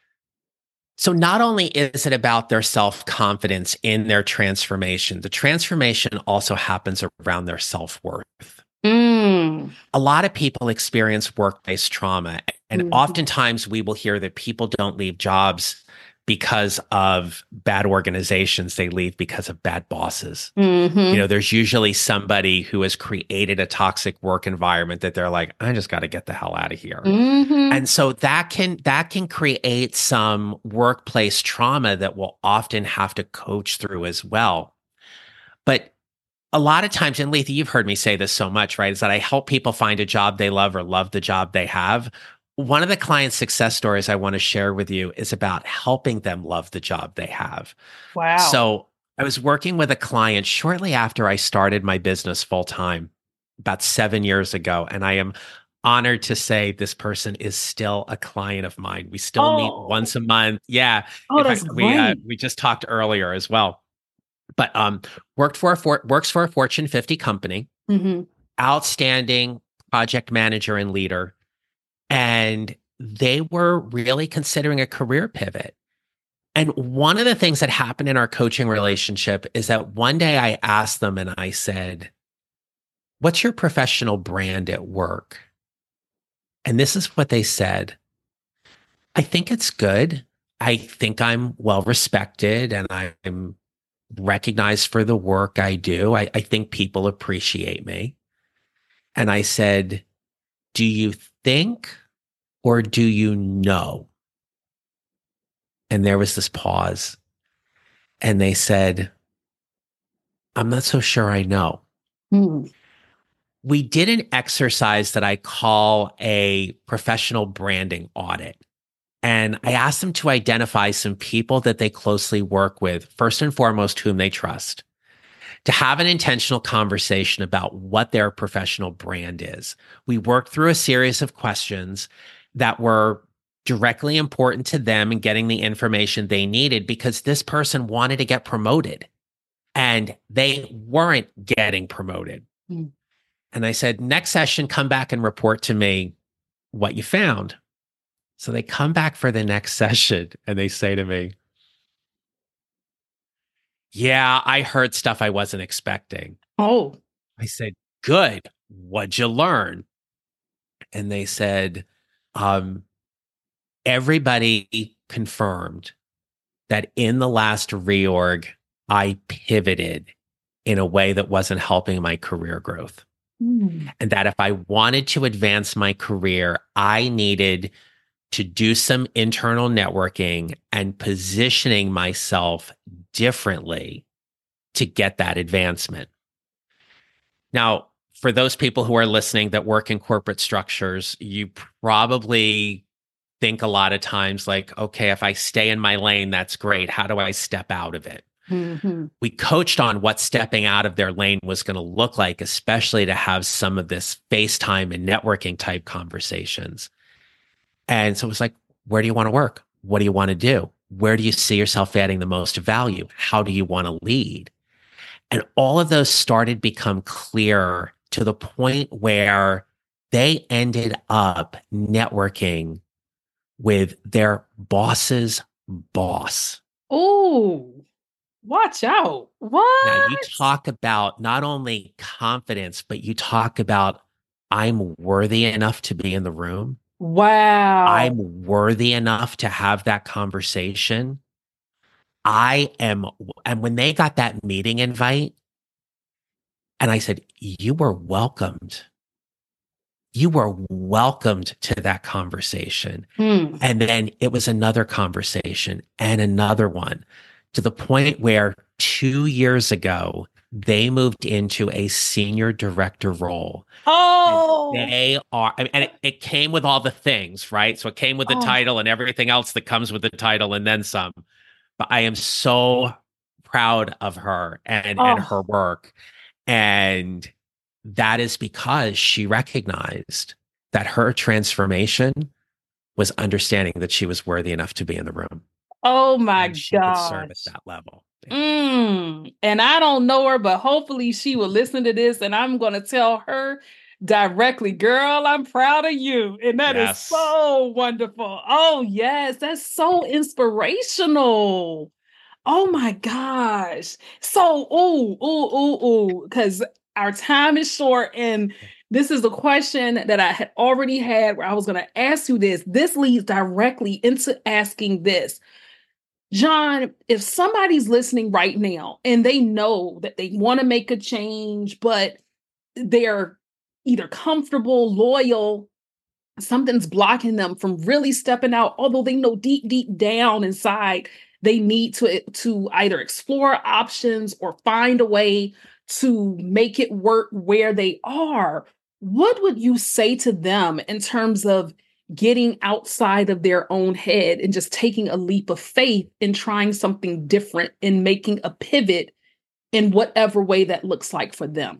[SPEAKER 2] So not only is it about their self-confidence in their transformation, the transformation also happens around their self-worth. Mm. A lot of people experience workplace trauma, and mm-hmm. oftentimes we will hear that people don't leave jobs because of bad organizations. They leave because of bad bosses. Mm-hmm. You know, there's usually somebody who has created a toxic work environment that they're like, I just got to get the hell out of here. Mm-hmm. And so that can that can create some workplace trauma that we'll often have to coach through as well. But a lot of times, and Letha, you've heard me say this so much, right, is that I help people find a job they love or love the job they have. One of the client success stories I want to share with you is about helping them love the job they have.
[SPEAKER 1] Wow.
[SPEAKER 2] So I was working with a client shortly after I started my business full time, about seven years ago. And I am honored to say this person is still a client of mine. We still oh. meet once a month. Yeah.
[SPEAKER 1] Oh, that's
[SPEAKER 2] fact,
[SPEAKER 1] great.
[SPEAKER 2] We, uh, we just talked earlier as well. But um, worked for a for, works for a Fortune fifty company, mm-hmm. outstanding project manager and leader. And they were really considering a career pivot. And one of the things that happened in our coaching relationship is that one day I asked them and I said, what's your professional brand at work? And this is what they said. I think it's good. I think I'm well respected and I'm recognized for the work I do. I, I think people appreciate me. And I said, do you think or do you know? And there was this pause. And they said, I'm not so sure I know. Mm. We did an exercise that I call a professional branding audit. And I asked them to identify some people that they closely work with, first and foremost, whom they trust, to have an intentional conversation about what their professional brand is. We worked through a series of questions that were directly important to them and getting the information they needed because this person wanted to get promoted and they weren't getting promoted. Mm. And I said, next session, come back and report to me what you found. So they come back for the next session and they say to me, yeah, I heard stuff I wasn't expecting.
[SPEAKER 1] Oh.
[SPEAKER 2] I said, good. What'd you learn? And they said, um, everybody confirmed that in the last reorg, I pivoted in a way that wasn't helping my career growth. Mm. And that if I wanted to advance my career, I needed to do some internal networking and positioning myself differently to get that advancement. Now, for those people who are listening that work in corporate structures, you probably think a lot of times like, okay, if I stay in my lane, that's great. How do I step out of it?
[SPEAKER 1] Mm-hmm.
[SPEAKER 2] We coached on what stepping out of their lane was going to look like, especially to have some of this FaceTime and networking type conversations. And so it was like, where do you want to work? What do you want to do? Where do you see yourself adding the most value? How do you want to lead? And all of those started become clearer to the point where they ended up networking with their boss's boss.
[SPEAKER 1] Oh, watch out. What?
[SPEAKER 2] Now you talk about not only confidence, but you talk about, I'm worthy enough to be in the room.
[SPEAKER 1] Wow.
[SPEAKER 2] I'm worthy enough to have that conversation. I am. And when they got that meeting invite, and I said, you were welcomed. You were welcomed to that conversation.
[SPEAKER 1] Hmm.
[SPEAKER 2] And then it was another conversation and another one, to the point where two years ago, they moved into a senior director role.
[SPEAKER 1] Oh,
[SPEAKER 2] and they are, I mean, and it, it came with all the things, right? So it came with the
[SPEAKER 1] Oh.
[SPEAKER 2] title and everything else that comes with the title and then some. But I am so proud of her and, and
[SPEAKER 1] Oh.
[SPEAKER 2] her work. And that is because she recognized that her transformation was understanding that she was worthy enough to be in the room.
[SPEAKER 1] Oh my
[SPEAKER 2] and she could serve
[SPEAKER 1] gosh.
[SPEAKER 2] at that level.
[SPEAKER 1] Mm. And I don't know her, but hopefully she will listen to this and I'm going to tell her directly, girl, I'm proud of you. And that
[SPEAKER 2] Yes.
[SPEAKER 1] is so wonderful. Oh, yes. That's so inspirational. Oh my gosh. So, ooh, ooh, ooh, ooh, because our time is short. And this is a question that I had already had where I was going to ask you this. This leads directly into asking this. John, if somebody's listening right now and they know that they want to make a change, but they're either comfortable, loyal, something's blocking them from really stepping out, although they know deep, deep down inside they need to, to either explore options or find a way to make it work where they are. What would you say to them in terms of getting outside of their own head and just taking a leap of faith and trying something different and making a pivot in whatever way that looks like for them?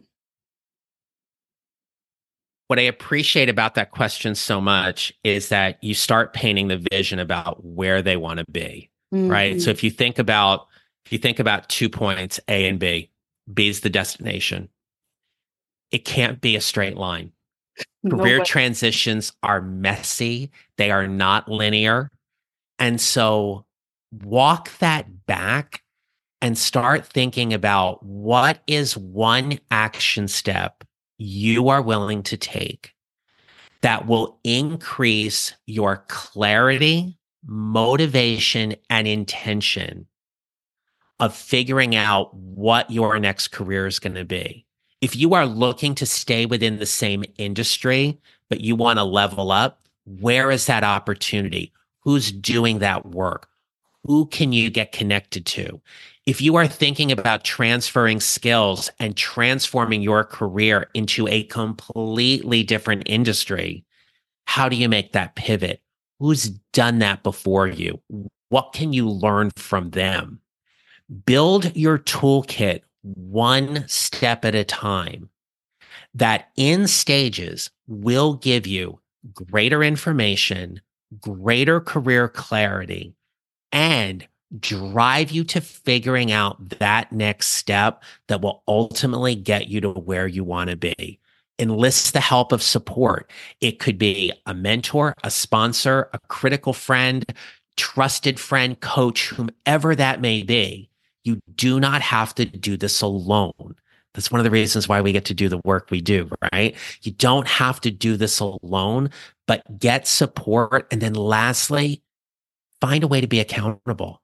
[SPEAKER 2] What I appreciate about that question so much is that you start painting the vision about where they want to be, mm-hmm. right? So if you think about, if you think about two points, A and B, B is the destination. It can't be a straight line.
[SPEAKER 1] No
[SPEAKER 2] Career
[SPEAKER 1] way.
[SPEAKER 2] transitions are messy. They are not linear. And so walk that back and start thinking about what is one action step you are willing to take that will increase your clarity, motivation, and intention of figuring out what your next career is going to be. If you are looking to stay within the same industry, but you want to level up, where is that opportunity? Who's doing that work? Who can you get connected to? If you are thinking about transferring skills and transforming your career into a completely different industry, how do you make that pivot? Who's done that before you? What can you learn from them? Build your toolkit one step at a time that in stages will give you greater information, greater career clarity, and drive you to figuring out that next step that will ultimately get you to where you want to be. Enlist the help of support. It could be a mentor, a sponsor, a critical friend, trusted friend, coach, whomever that may be. You do not have to do this alone. That's one of the reasons why we get to do the work we do, right? You don't have to do this alone, but get support. And then lastly, find a way to be accountable.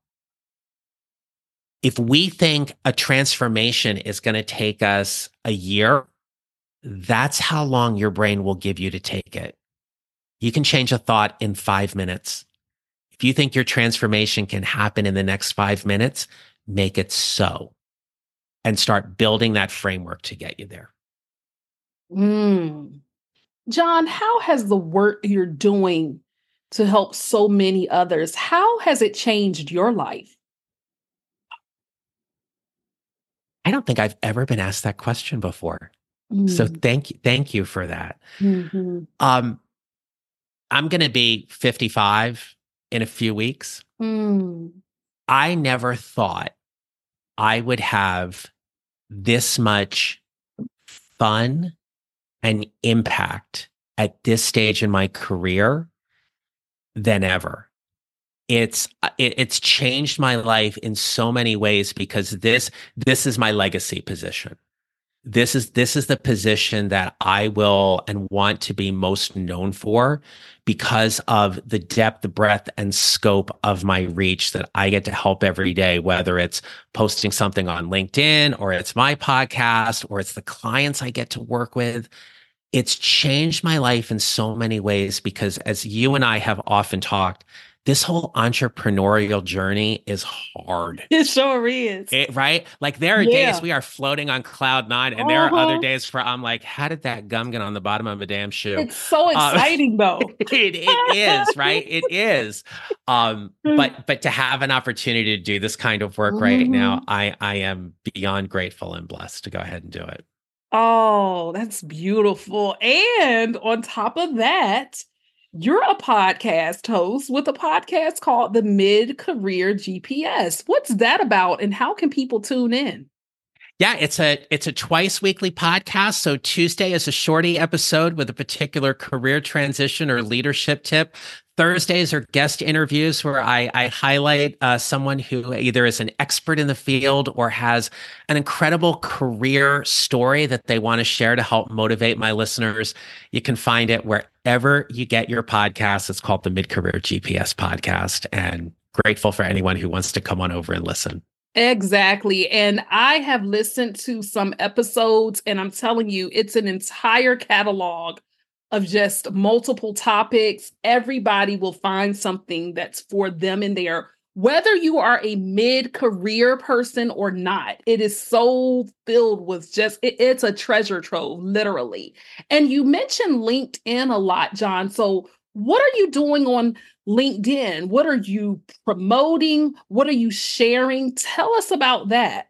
[SPEAKER 2] If we think a transformation is going to take us a year, that's how long your brain will give you to take it. You can change a thought in five minutes. If you think your transformation can happen in the next five minutes, make it so and start building that framework to get you there.
[SPEAKER 1] Mm. John, how has the work you're doing to help so many others, how has it changed your life?
[SPEAKER 2] I don't think I've ever been asked that question before.
[SPEAKER 1] Mm.
[SPEAKER 2] So thank you. Thank you for that.
[SPEAKER 1] Mm-hmm.
[SPEAKER 2] Um, I'm going to be fifty-five in a few weeks.
[SPEAKER 1] Mm.
[SPEAKER 2] I never thought I would have this much fun and impact at this stage in my career than ever. It's it, it's changed my life in so many ways because this this is my legacy position. This is this is the position that I will and want to be most known for because of the depth, the breadth, and scope of my reach that I get to help every day, whether it's posting something on LinkedIn or it's my podcast or it's the clients I get to work with. It's changed my life in so many ways because as you and I have often talked, this whole entrepreneurial journey is hard.
[SPEAKER 1] It sure is.
[SPEAKER 2] It, right? Like there are
[SPEAKER 1] Yeah.
[SPEAKER 2] days we are floating on cloud nine, and there
[SPEAKER 1] Uh-huh.
[SPEAKER 2] are other days where I'm like, how did that gum get on the bottom of a damn shoe?
[SPEAKER 1] It's so exciting, uh, though.
[SPEAKER 2] it, it is, right? It is. Um, but but to have an opportunity to do this kind of work mm-hmm. right now, I I am beyond grateful and blessed to go ahead and do it.
[SPEAKER 1] Oh, that's beautiful. And on top of that, you're a podcast host with a podcast called the Mid-Career G P S. What's that about and how can people tune in?
[SPEAKER 2] Yeah, it's a it's a twice weekly podcast. So Tuesday is a shorty episode with a particular career transition or leadership tip. Thursdays are guest interviews where I, I highlight uh, someone who either is an expert in the field or has an incredible career story that they want to share to help motivate my listeners. You can find it wherever you get your podcasts. It's called the Mid-Career G P S podcast, and grateful for anyone who wants to come on over and listen.
[SPEAKER 1] Exactly. And I have listened to some episodes, and I'm telling you, it's an entire catalog of just multiple topics. Everybody will find something that's for them in there, whether you are a mid-career person or not. It is so filled with just, it, it's a treasure trove, literally. And you mentioned LinkedIn a lot, John. So what are you doing on LinkedIn? What are you promoting? What are you sharing? Tell us about that.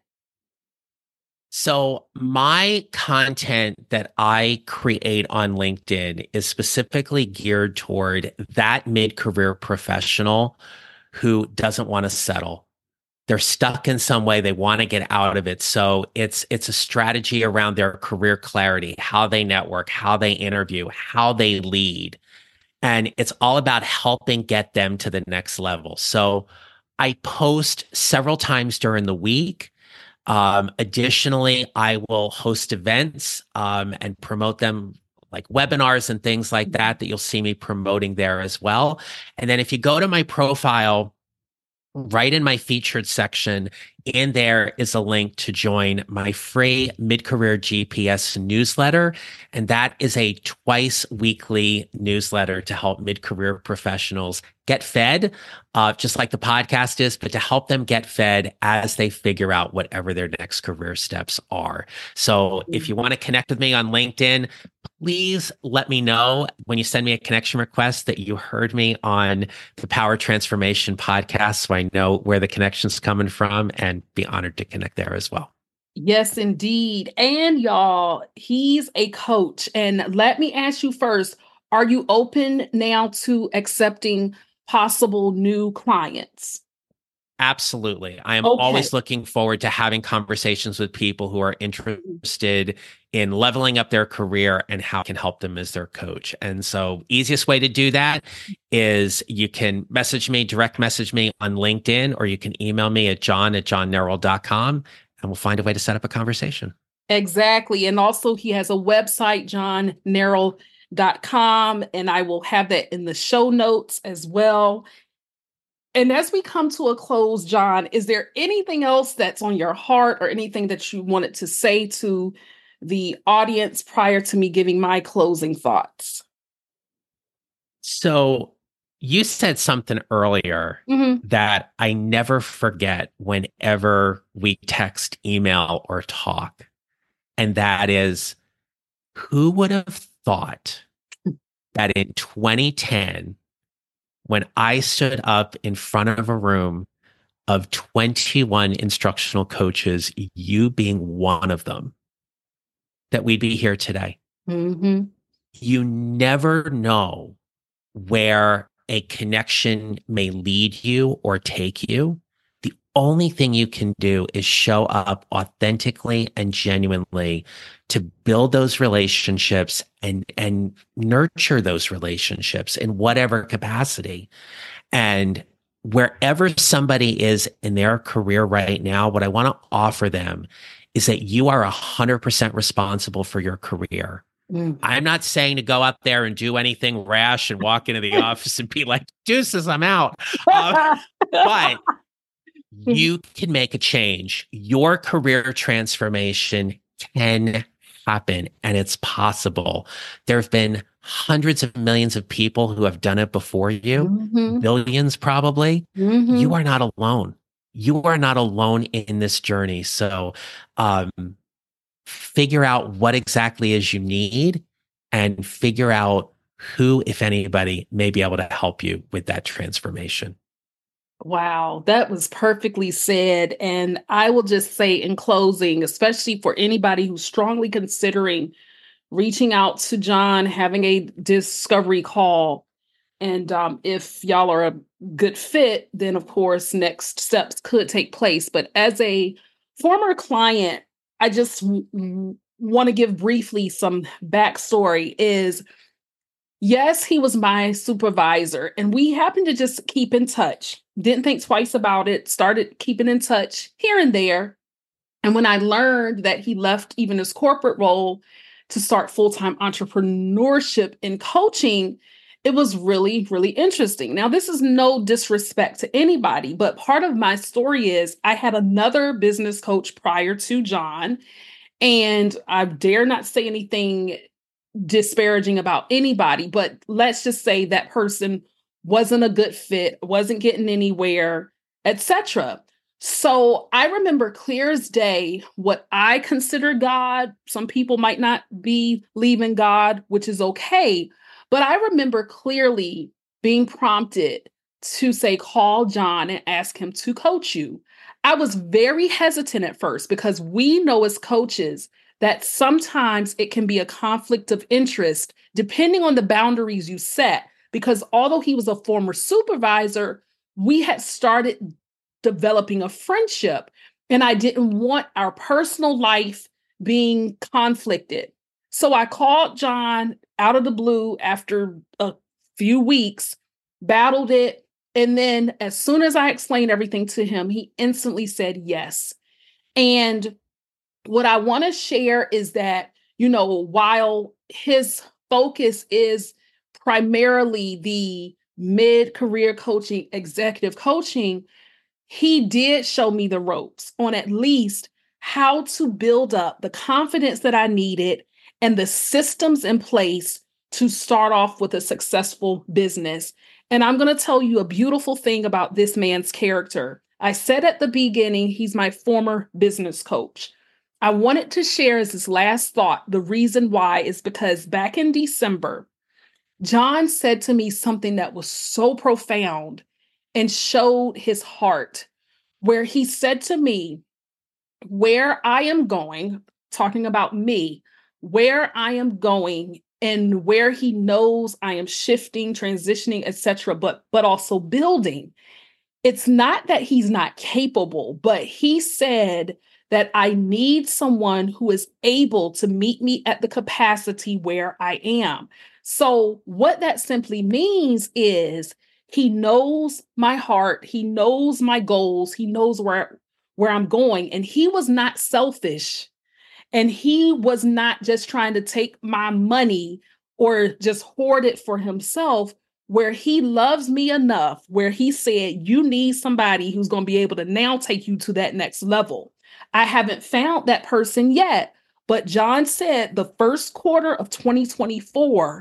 [SPEAKER 2] So my content that I create on LinkedIn is specifically geared toward that mid-career professional who doesn't want to settle. They're stuck in some way. They want to get out of it. So it's it's a strategy around their career clarity, how they network, how they interview, how they lead. And it's all about helping get them to the next level. So I post several times during the week. Um, additionally, I will host events um, and promote them like webinars and things like that, that you'll see me promoting there as well. And then if you go to my profile, right in my featured section, in there is a link to join my free Mid-Career G P S newsletter. And that is a twice weekly newsletter to help mid-career professionals get fed, uh, just like the podcast is, but to help them get fed as they figure out whatever their next career steps are. So if you want to connect with me on LinkedIn, please let me know when you send me a connection request that you heard me on the Power Transformation podcast, so I know where the connection's coming from, and be honored to connect there as well.
[SPEAKER 1] Yes, indeed. And y'all, he's a coach. And let me ask you first, are you open now to accepting possible new clients?
[SPEAKER 2] Absolutely. I am
[SPEAKER 1] Okay.
[SPEAKER 2] always looking forward to having conversations with people who are interested in leveling up their career and how I can help them as their coach. And so easiest way to do that is you can message me, direct message me on LinkedIn, or you can email me at john at john neral dot com, and we'll find a way to set up a conversation.
[SPEAKER 1] Exactly. And also he has a website, john neral dot com, and I will have that in the show notes as well. And as we come to a close, John, is there anything else that's on your heart or anything that you wanted to say to the audience prior to me giving my closing thoughts?
[SPEAKER 2] So you said something earlier
[SPEAKER 1] Mm-hmm.
[SPEAKER 2] that I never forget whenever we text, email, or talk. And that is, who would have thought that in twenty ten, when I stood up in front of a room of twenty-one instructional coaches, you being one of them, that we'd be here today?
[SPEAKER 1] Mm-hmm.
[SPEAKER 2] You never know where a connection may lead you or take you. The only thing you can do is show up authentically and genuinely to build those relationships and, and nurture those relationships in whatever capacity. And wherever somebody is in their career right now, what I want to offer them is that you are one hundred percent responsible for your career.
[SPEAKER 1] Mm.
[SPEAKER 2] I'm not saying to go up there and do anything rash and walk into the office and be like, deuces, I'm out. Uh, but you can make a change. Your career transformation can happen, and it's possible. There have been hundreds of millions of people who have done it before you,
[SPEAKER 1] Mm-hmm.
[SPEAKER 2] billions probably.
[SPEAKER 1] Mm-hmm.
[SPEAKER 2] You are not alone. You are not alone in this journey. So, um, figure out what exactly is you need and figure out who, if anybody, may be able to help you with that transformation.
[SPEAKER 1] Wow, that was perfectly said. And I will just say in closing, especially for anybody who's strongly considering reaching out to John, having a discovery call, and um, if y'all are a good fit, then of course, next steps could take place. But as a former client, I just w- w- want to give briefly some backstory is, yes, he was my supervisor, and we happened to just keep in touch. Didn't think twice about it, started keeping in touch here and there. And when I learned that he left even his corporate role to start full-time entrepreneurship and coaching, it was really, really interesting. Now, this is no disrespect to anybody, but part of my story is I had another business coach prior to John, and I dare not say anything disparaging about anybody, but let's just say that person wasn't a good fit, wasn't getting anywhere, et cetera. So I remember clear as day what I consider God. Some people might not be believing God, which is okay. But I remember clearly being prompted to say, call John and ask him to coach you. I was very hesitant at first because we know as coaches that sometimes it can be a conflict of interest depending on the boundaries you set. Because although he was a former supervisor, we had started developing a friendship, and I didn't want our personal life being conflicted. So I called John out of the blue after a few weeks, battled it, and then as soon as I explained everything to him, he instantly said yes. And what I want to share is that, you know, while his focus is primarily the mid-career coaching, executive coaching, he did show me the ropes on at least how to build up the confidence that I needed and the systems in place to start off with a successful business. And I'm going to tell you a beautiful thing about this man's character. I said at the beginning, he's my former business coach. I wanted to share as his last thought, the reason why is because back in December, John said to me something that was so profound and showed his heart, where he said to me, where I am going, talking about me, where I am going and where he knows I am shifting, transitioning, et cetera, but, but also building. It's not that he's not capable, but he said that I need someone who is able to meet me at the capacity where I am. So what that simply means is he knows my heart. He knows my goals. He knows where, where I'm going. And he was not selfish. And he was not just trying to take my money or just hoard it for himself, where he loves me enough, where he said, you need somebody who's going to be able to now take you to that next level. I haven't found that person yet, but John said the first quarter of twenty twenty-four,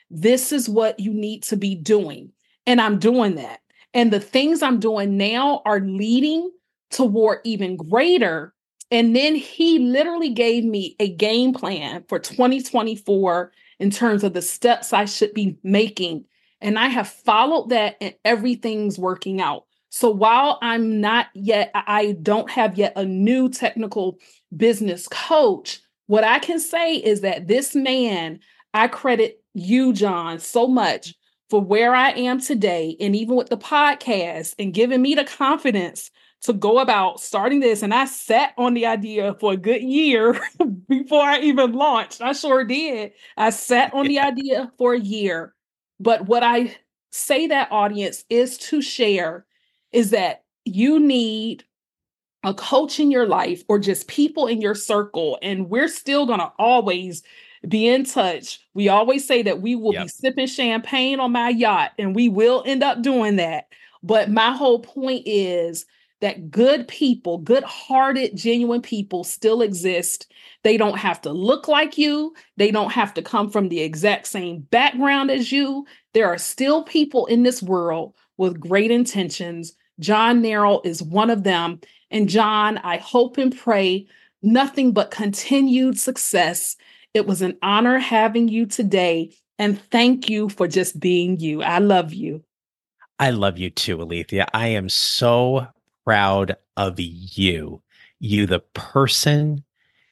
[SPEAKER 1] this is what you need to be doing. And I'm doing that. And the things I'm doing now are leading toward even greater. And then he literally gave me a game plan for twenty twenty-four in terms of the steps I should be making. And I have followed that and everything's working out. So while I'm not yet, I don't have yet a new technical business coach, what I can say is that this man, I credit you, John, so much for where I am today. And even with the podcast and giving me the confidence to go about starting this. And I sat on the idea for a good year before I even launched. I sure did. I sat on the idea for a year. But what I say that audience is to share is that you need a coach in your life or just people in your circle. And we're still going to always be in touch. We always say that we will yep. be sipping champagne on my yacht, and we will end up doing that. But my whole point is that good people, good-hearted, genuine people still exist. They don't have to look like you. They don't have to come from the exact same background as you. There are still people in this world with great intentions. John Narrell is one of them. And John, I hope and pray nothing but continued success. It was an honor having you today. And thank you for just being you. I love you.
[SPEAKER 2] I love you too, Alethea. I am so proud of you. You, the person,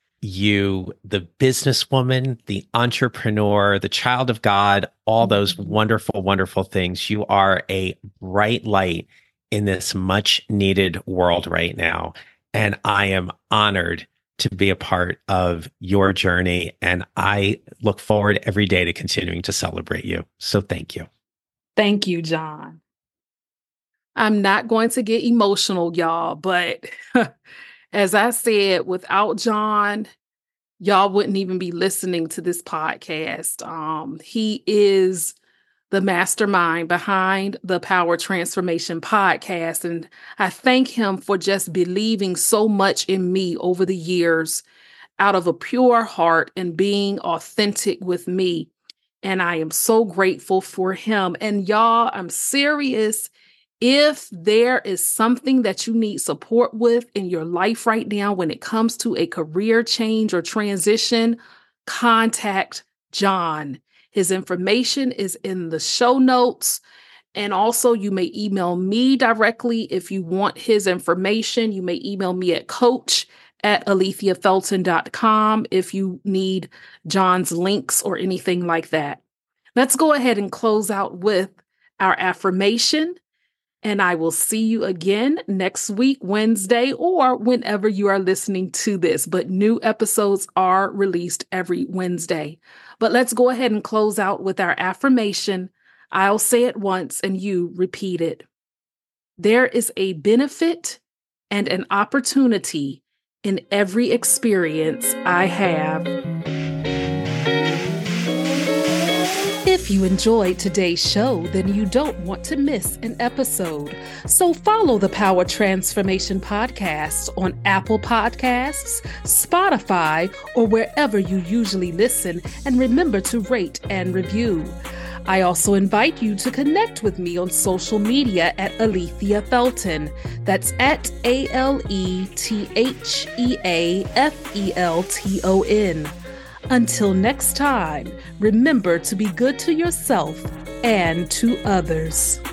[SPEAKER 2] you, the businesswoman, the entrepreneur, the child of God, all those wonderful, wonderful things. You are a bright light in this much needed world right now. And I am honored to be a part of your journey. And I look forward every day to continuing to celebrate you. So thank you.
[SPEAKER 1] Thank you, John. I'm not going to get emotional, y'all, but as I said, without John, y'all wouldn't even be listening to this podcast. Um, he is the mastermind behind the Power Transformation Podcast. And I thank him for just believing so much in me over the years out of a pure heart and being authentic with me. And I am so grateful for him. And y'all, I'm serious. If there is something that you need support with in your life right now when it comes to a career change or transition, contact John. His information is in the show notes. And also you may email me directly if you want his information. You may email me at coach at alethea felton dot com if you need John's links or anything like that. Let's go ahead and close out with our affirmation. And I will see you again next week, Wednesday, or whenever you are listening to this. But new episodes are released every Wednesday. But let's go ahead and close out with our affirmation. I'll say it once and you repeat it. There is a benefit and an opportunity in every experience I have. If you enjoyed today's show, then you don't want to miss an episode. So follow the Power Transformation Podcast on Apple Podcasts, Spotify, or wherever you usually listen, and remember to rate and review. I also invite you to connect with me on social media at Alethea Felton. That's at A L E T H E A F E L T O N. Until next time, remember to be good to yourself and to others.